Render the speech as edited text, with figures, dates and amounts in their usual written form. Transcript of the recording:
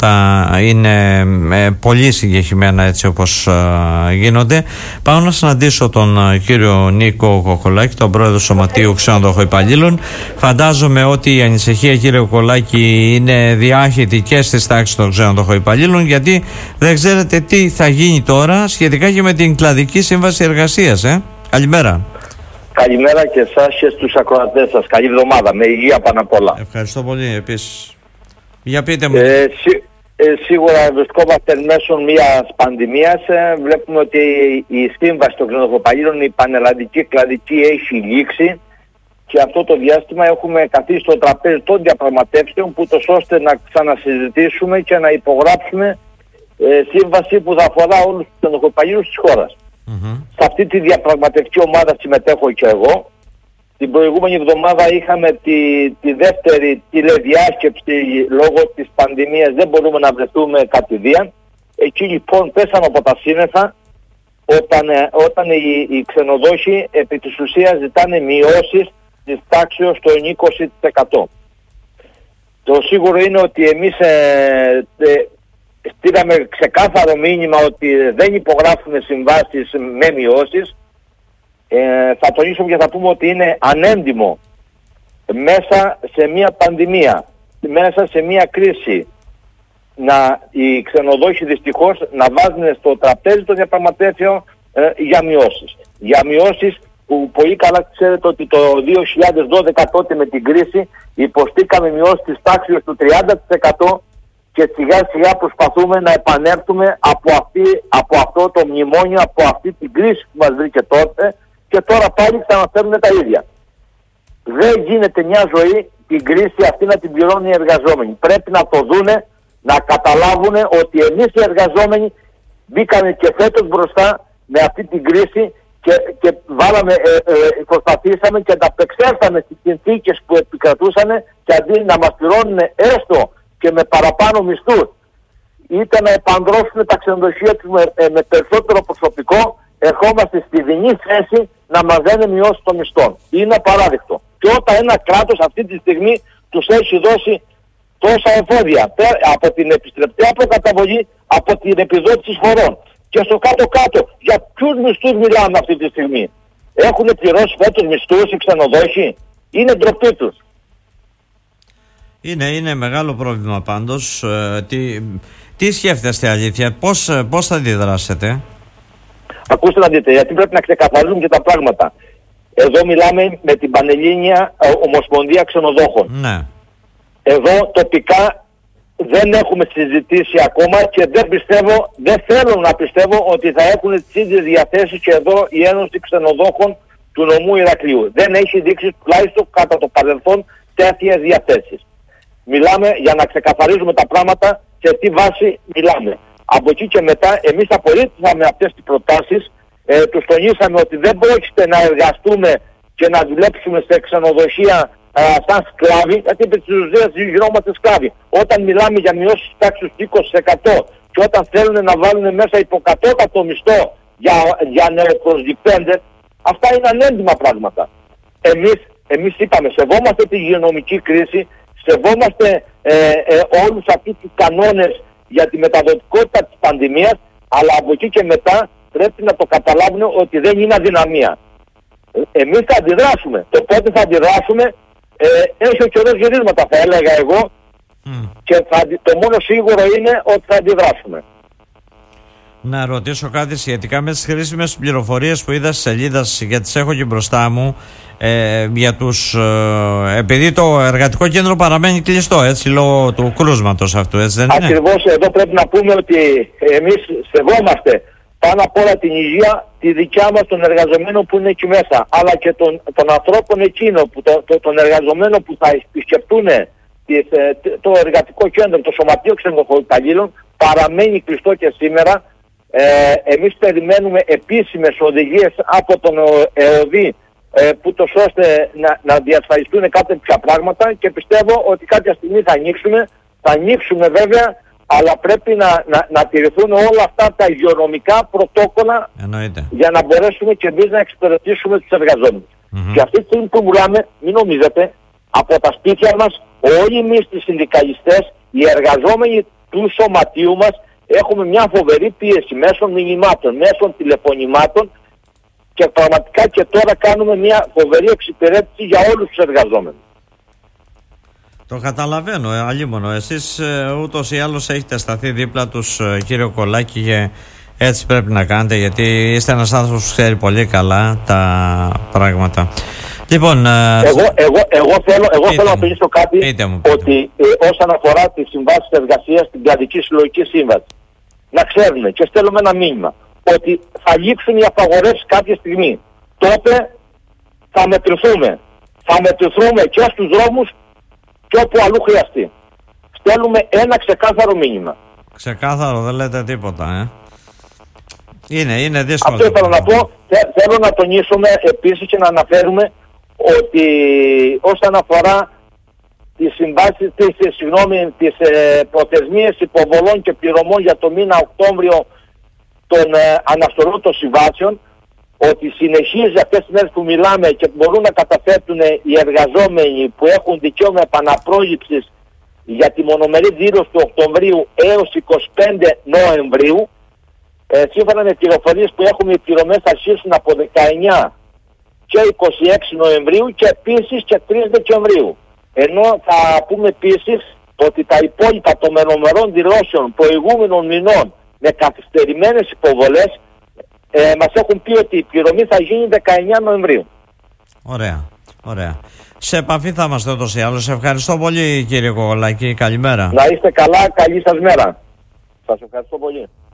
είναι πολύ συγκεκριμένα έτσι όπως γίνονται. Πάω να συναντήσω τον κύριο Νίκο Κοκολάκη, τον πρόεδρο του Σωματείου Ξενοδοχών Υπαλλήλων. Φαντάζομαι ότι η ανησυχία, κύριε Κοκολάκη, είναι διάχυτη και στις τάξεις των ξενοδοχών υπαλλήλων, γιατί δεν ξέρετε τι θα γίνει τώρα σχετικά και με την κλαδική σύμβαση εργασίας. Καλημέρα. Καλημέρα και εσάς και στους ακροατές σας. Καλή εβδομάδα, με υγεία πάνω απ' όλα. Ευχαριστώ πολύ επίσης. Για πείτε μου. Σίγουρα βρισκόμαστε μέσω μιας πανδημίας. Βλέπουμε ότι η σύμβαση των ξενοδοχοπαλλήλων, η πανελλαδική κλαδική, έχει λήξει, και αυτό το διάστημα έχουμε καθίσει στο τραπέζι των διαπραγματεύσεων, ούτως ώστε να ξανασυζητήσουμε και να υπογράψουμε σύμβαση που θα αφορά όλους τους ξενοδοχοπαλλήλους της χώρας. Σε αυτή τη διαπραγματευτική ομάδα συμμετέχω και εγώ. Την προηγούμενη εβδομάδα είχαμε τη δεύτερη τηλεδιάσκεψη λόγω της πανδημίας, δεν μπορούμε να βρεθούμε κατηδίαν. Εκεί λοιπόν πέσαμε από τα σύννεφα όταν οι ξενοδόχοι επί της ουσίας ζητάνε μειώσεις της τάξεως των 20%. Το σίγουρο είναι ότι εμείς στείλαμε ξεκάθαρο μήνυμα ότι δεν υπογράφουμε συμβάσεις με μειώσεις. Θα τονίσουμε και θα πούμε ότι είναι ανέντιμο μέσα σε μια πανδημία, μέσα σε μια κρίση, οι ξενοδόχοι δυστυχώς να βάζουν στο τραπέζι των διαπραγματεύσεων για μειώσεις. Για μειώσεις που πολύ καλά ξέρετε ότι το 2012 τότε με την κρίση υποστήκαμε μειώσεις της τάξης του 30%, και σιγά σιγά προσπαθούμε να επανέλθουμε από αυτό το μνημόνιο, από αυτή την κρίση που μας βρήκε τότε, και τώρα πάλι ξαναφέρουν τα ίδια. Δεν γίνεται μια ζωή την κρίση αυτή να την πληρώνουν οι εργαζόμενοι. Πρέπει να το δούνε, να καταλάβουν ότι εμείς οι εργαζόμενοι μπήκαμε και φέτος μπροστά με αυτή την κρίση και προσπαθήσαμε και ανταπεξέλθαμε στις συνθήκες που επικρατούσαν, και αντί να μας πληρώνουν έστω και με παραπάνω μισθούς, είτε να επανδρώσουν τα ξενοδοχεία τους με περισσότερο προσωπικό, ερχόμαστε στη δινή θέση να μας δεν μειώσει των μισθών. Είναι απαράδεκτο. Και όταν ένα κράτος αυτή τη στιγμή τους έχει δώσει τόσα εφόδια, από την επιστρεπτέα προκαταβολή, από την επιδότηση εισφορών, και στο κάτω-κάτω, για ποιους μισθούς μιλάμε αυτή τη στιγμή? Έχουν πληρώσει φέτος μισθούς οι ξενοδόχοι? Είναι ντροπή τους. Είναι μεγάλο πρόβλημα πάντως. Τι σκέφτεστε αλήθεια, πώς θα αντιδράσετε? Ακούστε να δείτε, γιατί πρέπει να ξεκαθαρίζουμε και τα πράγματα. Εδώ μιλάμε με την Πανελλήνια Ομοσπονδία Ξενοδόχων. Ναι. Εδώ τοπικά δεν έχουμε συζητήσει ακόμα, και δεν θέλω να πιστεύω ότι θα έχουν τις ίδιες διαθέσεις και εδώ η Ένωση Ξενοδόχων του νομού Ηρακλείου. Δεν έχει δείξει τουλάχιστον κατά το παρελθόν τέτοιες διαθέσεις. Μιλάμε για να ξεκαθαρίζουμε τα πράγματα σε τι βάση μιλάμε. Από εκεί και μετά εμείς απορρίπτουμε αυτές τις προτάσεις, τους τονίσαμε ότι δεν πρόκειται να εργαστούμε και να δουλέψουμε σε ξενοδοχεία σαν σκλάβοι, γιατί επί της ουσίας γινόμαστε σκλάβοι. Όταν μιλάμε για μειώσεις τάξης του 20% και όταν θέλουν να βάλουν μέσα υποκατώτατο μισθό για νεοπροσδειπέντες, αυτά είναι ανέντιμα πράγματα. Εμείς είπαμε, σεβόμαστε τη υγειονομική κρίση, σεβόμαστε όλους αυτούς τους κανόνες για τη μεταδοτικότητα της πανδημίας, αλλά από εκεί και μετά πρέπει να το καταλάβουν ότι δεν είναι αδυναμία. Εμείς θα αντιδράσουμε. Το πότε θα αντιδράσουμε έχει ο καιρός γυρίσματα, θα έλεγα εγώ, και το μόνο σίγουρο είναι ότι θα αντιδράσουμε. Να ρωτήσω κάτι σχετικά με τις χρήσιμες πληροφορίες που είδα στη σελίδα, γιατί τις έχω και μπροστά μου, για επειδή το εργατικό κέντρο παραμένει κλειστό, έτσι, λόγω του κρούσματος αυτού, έτσι δεν είναι? Ακριβώς, εδώ πρέπει να πούμε ότι εμείς σεβόμαστε πάνω απ' όλα την υγεία, τη δικιά μας, των εργαζομένων που είναι εκεί μέσα, αλλά και των ανθρώπων εκείνων, των εργαζομένων που θα επισκεφτούν το εργατικό κέντρο, το Σωματείο Ξενοδοχών Υπαλλήλων, παραμένει κλειστό και σήμερα. Εμείς περιμένουμε επίσημες οδηγίες από τον ΕΟΔΗ, ούτως ώστε να διασφαλιστούν κάποια πράγματα, και πιστεύω ότι κάποια στιγμή θα ανοίξουμε βέβαια, αλλά πρέπει να τηρηθούν όλα αυτά τα υγειονομικά πρωτόκολλα. Εννοείται. Για να μπορέσουμε και εμείς να εξυπηρετήσουμε τους εργαζόμενους. Και αυτή τη στιγμή που μιλάμε, μην νομίζετε, από τα σπίτια μας όλοι εμείς οι συνδικαλιστές, οι εργαζόμενοι του σωματείου μας έχουμε μια φοβερή πίεση μέσω μηνυμάτων, μέσω τηλεφωνημάτων και πραγματικά και τώρα κάνουμε μια φοβερή εξυπηρέτηση για όλους τους εργαζόμενους. Το καταλαβαίνω, αλίμονο. Εσείς ούτως ή άλλως έχετε σταθεί δίπλα τους, κύριο Κολλάκη, και έτσι πρέπει να κάνετε, γιατί είστε ένας άνθρωπος που ξέρει πολύ καλά τα πράγματα. Λοιπόν, εγώ θέλω να τονίσω κάτι, ότι όσον αφορά τις συμβάσεις εργασίας, την κρατική συλλογική σύμβαση, να ξέρουμε και στέλνουμε ένα μήνυμα ότι θα λήξουν οι απαγορεύσεις κάποια στιγμή. Τότε θα μετρηθούμε. Θα μετρηθούμε και στους δρόμους και όπου αλλού χρειαστεί. Στέλνουμε ένα ξεκάθαρο μήνυμα. Ξεκάθαρο, δεν λέτε τίποτα, Είναι δύσκολο. Αυτό ήθελα να πω. Θέλω να τονίσουμε επίσης και να αναφέρουμε ότι όσον αφορά τις συμβάσεις, τις προθεσμίες υποβολών και πληρωμών για το μήνα Οκτώβριο των αναστολών των συμβάσεων, ότι συνεχίζει αυτές τις μέρες που μιλάμε και μπορούν να καταθέτουν οι εργαζόμενοι που έχουν δικαίωμα επαναπρόληψης για τη μονομερή δήλωση του Οκτωβρίου έως 25 Νοεμβρίου. Σύμφωνα με πληροφορίες που έχουμε, οι πληρωμές θα αρχίσουν από 19 και 26 Νοεμβρίου και επίσης και 3 Δεκεμβρίου. Ενώ θα πούμε επίσης ότι τα υπόλοιπα των μενομερών δηλώσεων προηγούμενων μηνών με καθυστερημένες υποβολές μας έχουν πει ότι η πληρωμή θα γίνει 19 Νοεμβρίου. Ωραία. Σε επαφή θα είμαστε ούτως ή άλλως. Ευχαριστώ πολύ, κύριε Κολλάκη. Καλημέρα. Να είστε καλά, καλή σας μέρα. Σας ευχαριστώ πολύ.